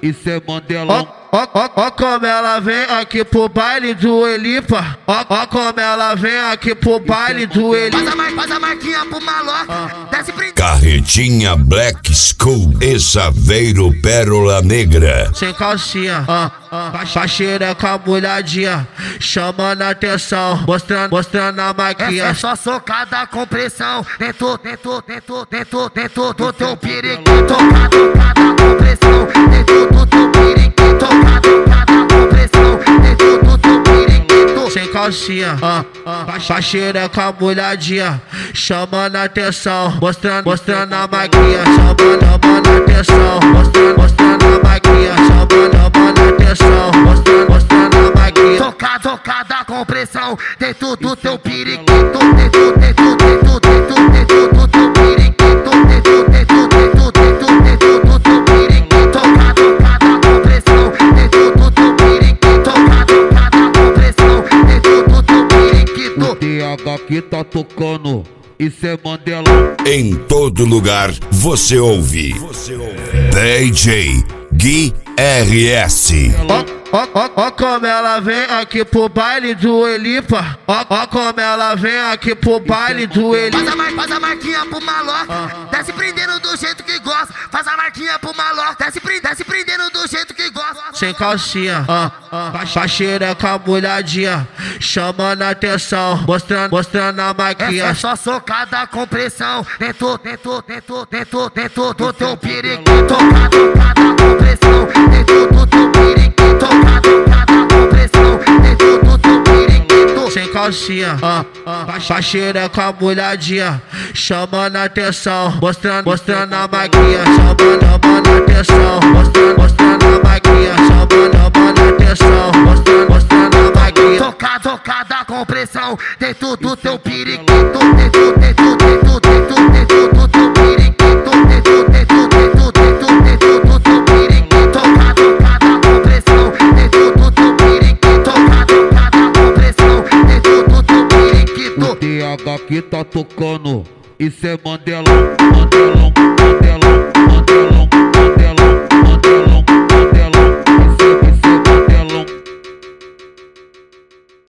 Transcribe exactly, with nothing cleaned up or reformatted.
isso é Mandelão. Ó, ó, ó como ela vem aqui pro baile do Elipa. Ó, ó como ela vem aqui pro baile do Elipa. Faz a, mar, faz a marquinha pro maloca, ah. desce prendendo. Carretinha Black School e Saveiro Pérola Negra. Sem calcinha, ah, ah. Faxereca molhadinha, chamando a atenção, mostrando, mostrando a maquinha. Essa é só socada com pressão, dentro, dentro, dentro, dentro, dentro do teu periquito. Tocada, tocada com pressão, dentro do teu periquito. Tocada, tocada com pressão, dentro do teu periquito. Sem calcinha, ah, ah. Faxereca molhadinha, chamando a atenção, mostrando, mostrando a maquinha. Chamando, chamando a atenção, mostrando, mostrando a maquinha. Chamando, chamando a atenção, mostrando, mostrando a maquinha. Tocada, tocada com pressão, dentro do teu periquito. Dentro, dentro, dentro, dentro, dentro do teu periquito. Dentro, dentro, dentro, dentro, dentro do teu periquito. Tocada, tocada com pressão, dentro do teu periquito. Tocada, tocada com pressão, dentro do teu periquito. O D H que tá tocando, isso é Mandelão. Em todo lugar você ouve, você ouve. D J Gui R S. Ó, ó, ó, ó como ela vem aqui pro baile do Elipa. Ó, ó como ela vem aqui pro baile do Elipa. Faz a, mar, faz a marquinha pro maloca, ah. desce prendendo do jeito que gosta. Faz a marquinha pro maloca, desce, desce prendendo do jeito que gosta. Sem calcinha, ah, ah. Faxereca molhadinha, chamando a atenção, mostrando, mostrando a maquinha. Essa é só socada com pressão, dentro, dentro, dentro, dentro, dentro do teu periquito. Tocada, tocada com pressão, dentro do teu periquito. Tocada, tocada com pressão, dentro do teu periquito. Sem calcinha, ah, ah. Faxereca molhadinha, chamando a atenção, mostrando, mostrando a maquinha. Chamando, chamando a atenção, mostrando, mostrando a maquinha. Chamando, chamando a atenção, mostrando, mostrando a maquinha. Tocada, tocada com pressão, dentro do teu periquito. Dentro, dentro, dentro, dentro, dentro do teu periquito. Dentro, dentro, dentro, dentro, dentro do teu periquito. Tocada, tocada com pressão, dentro do teu periquito. Tocada, tocada com pressão, dentro do teu periquito. O D H que tá tocando, isso é Mandelão, Mandelão.